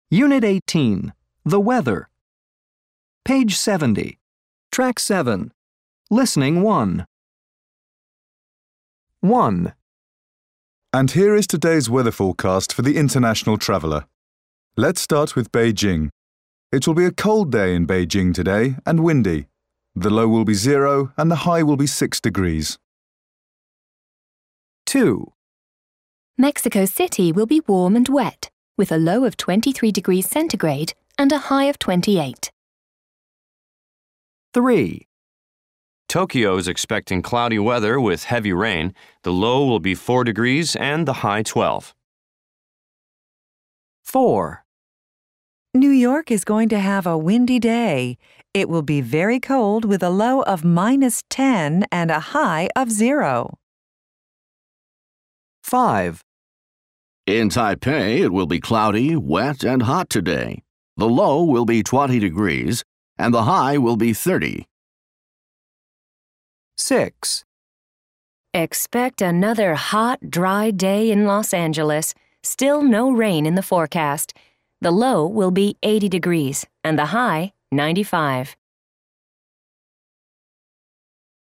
Unit 18, The Weather. Page 70. Track 7. Listening 1. 1. And here is today's weather forecast for the international traveller. Let's start with Beijing. It will be a cold day in Beijing today and windy. The low will be 0 and the high will be 6 degrees. 2. Mexico City will be warm and wet, with a low of 23 degrees centigrade and a high of 28. 3. Tokyo is expecting cloudy weather with heavy rain. The low will be 4 degrees and the high 12. 4. New York is going to have a windy day. It will be very cold with a low of -10 and a high of 0. 5. In Taipei, it will be cloudy, wet, and hot today. The low will be 20 degrees, and the high will be 30. 6. Expect another hot, dry day in Los Angeles. Still no rain in the forecast. The low will be 80 degrees and the high 95.